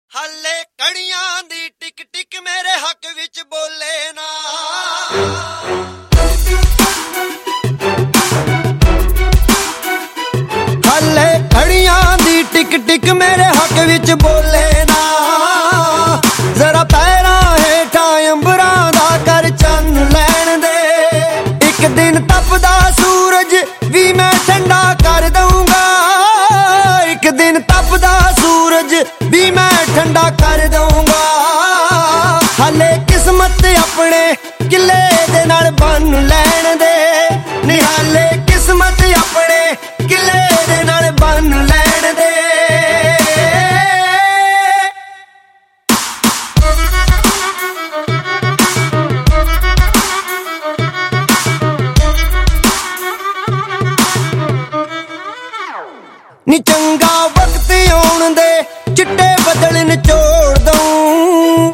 ਹਾਲੇ ਕੜੀਆਂ ਦੀ ਟਿਕ ਟਿਕ ਮੇਰੇ ਹੱਕ ਵਿੱਚ ਬੋਲੇ ਨਾ। ਹਾਲੇ ਕੜੀਆਂ ਦੀ ਟਿਕ ਟਿਕ ਮੇਰੇ ਹੱਕ ਵਿੱਚ ਬੋਲੇ ਨਾ। ਜ਼ਰਾ ਪੈਰਾਂ ਹੇਠਾਂ ਅੰਬਰਾਂ ਦਾ ਕਰ ਚੰਨ ਲੈਣ ਦੇ। ਇੱਕ ਦਿਨ ਤਪਦਾ ਸੂਰਜ ਵੀ ਮੈਂ ਠੰਡਾ ਕਰ ਦਊਂਗਾ। ਇੱਕ ਦਿਨ ਤਪਦਾ ਸੂਰਜ ਵੀ ਮੈਂ ਠੰਡਾ ਕਰ ਦਊਂਗਾ। ਹਾਲੇ ਕਿਸਮਤ ਆਪਣੇ ਕਿਲੇ ਦੇ ਨਾਲ ਬੰਨ ਲੈਣ ਦੇ। ਨਿਹਾਲੇ ਕਿਸਮਤ ਆਪਣੇ ਕਿਲੇ ਦੇ ਨਾਲ ਬੰਨ ਲੈਣ ਦੇ। ਨੀ ਚੰਗਾ ਵਕਤ ਆਉਣ ਦੇ ਚਿੱਟੇ ਬੱਦਲ ਨਿਚੋੜ ਦਊਂ।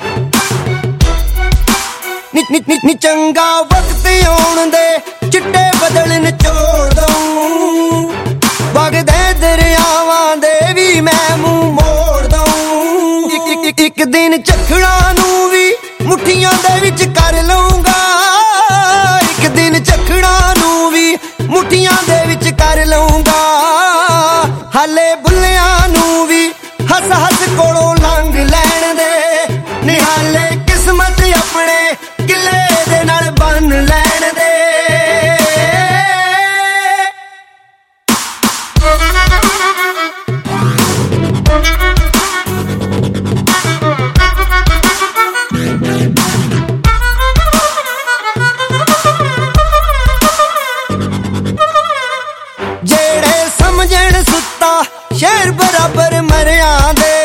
ਨੀ ਚੰਗਾ ਵਕਤ ਆਉਣ ਦੇ ਚਿੱਟੇ ਬੱਦਲ ਨਿਚੋੜ ਦਊਂ। ਵਗਦੇ ਦਰਿਆਵਾਂ ਦੇ ਵੀ ਮੈਂ ਮੂੰਹ ਮੋੜ ਦਊਂ। ਇੱਕ ਦਿਨ ਝੱਖੜਾਂ ਨੂੰ ਵੀ ਮੁੱਠੀਆਂ ਦੇ ਵਿੱਚ ਕਰ ਲਊਂਗਾ। ਇੱਕ ਦਿਨ ਝੱਖੜਾਂ ਨੂੰ ਵੀ ਮੁੱਠੀਆਂ ਦੇ ਵਿੱਚ ਕਰ ਲਊਂਗਾ। ਹਾਲੇ ਬੁੱਲਿਆਂ ਨੂੰ ਵੀ ਹੱਸ ਹੱਸ ਕੋਲੋਂ ਲੰਘ ਲੈਣ ਦੇ। ਨਿਹਾਲੇ ਕਿਸਮਤ ਆਪਣੇ ਕਿਲੇ ਦੇ ਨਾਲ ਬੰਨ ਲੈਣ ਦੇ। ਜਿਹੜੇ ਸਮਝਣ ਸੁੱਤਾ ਸ਼ਹਿਰ ਬਰਾਬਰ ਮਰਿਆਂ ਦੇ।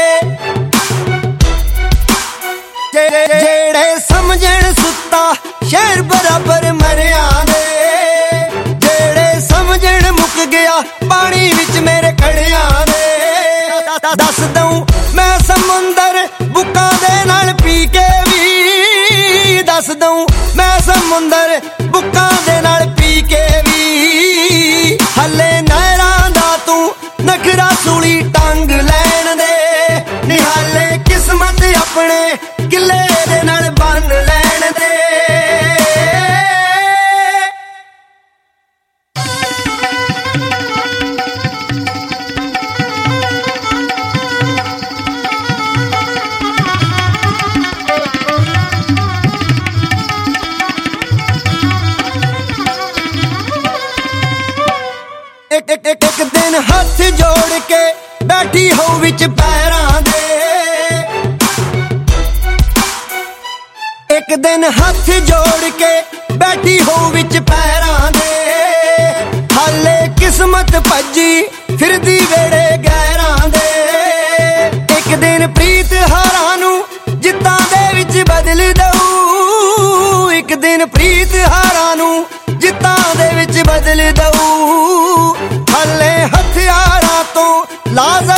ਜਿਹੜੇ ਸਮਝਣ ਸੁੱਤਾ ਸ਼ਹਿਰ ਬਰਾਬਰ ਮਰਿਆਂ ਦੇ। ਜਿਹੜੇ ਸਮਝਣ ਮੁੱਕ ਗਿਆ ਪਾਣੀ ਵਿੱਚ ਮੇਰੇ ਖੜਿਆਂ ਦੇ। ਦੱਸ ਦਊਂ ਮੈਂ ਸਮੁੰਦਰ ਬੁੱਕਾਂ ਦੇ ਨਾਲ ਪੀ ਕੇ ਵੀ। ਦੱਸ ਦਊਂ ਮੈਂ ਸਮੁੰਦਰ ਬੁੱਕਾਂ ਦੇ ਨਾਲ ਪੀ ਕੇ ਵੀ। ਹੱਲੇ ਨਹਿਰਾਂ ਦਾ ਤੂੰ ਨਖਰਾ ਸੂਲੀ ਟੰਗ ਲੈਣ ਦੇ। ਨਿਹਾਲੇ ਕਿਸਮਤ ਆਪਣੇ ਕਿਲੇ ਦੇ ਨਾਲ ਬੰਨ ਲੈਣ ਦੇ। ਇੱਕ ਦਿਨ ਹੱਥ ਜੋੜ ਕੇ ਬੈਠੀ ਹੋ ਵਿੱਚ ਪੈਰਾਂ ਦੇ। ਇੱਕ ਦਿਨ ਹੱਥ ਜੋੜ ਕੇ ਬੈਠੀ ਹੋ ਵਿੱਚ ਪੈਰਾਂ ਦੇ। ਹਾਲੇ ਕਿਸਮਤ ਭੱਜੀ ਫਿਰਦੀ ਵੇੜੇ ਗਹਿਰਾਂ ਦੇ। ਇੱਕ ਦਿਨ ਪ੍ਰੀਤ ਹਾਰਾਂ ਨੂੰ ਜਿੱਤਾਂ ਦੇ ਵਿੱਚ ਬਦਲ ਦਊ। ਇੱਕ ਦਿਨ ਪ੍ਰੀਤ ਹਾਰਾਂ ਨੂੰ ਜਿੱਤਾਂ ਦੇ ਵਿੱਚ ਬਦਲ ਦਊ। ਹਾਲੇ ਹਥਿਆਰਾਂ ਤੋਂ ਲਾਜ਼ਾ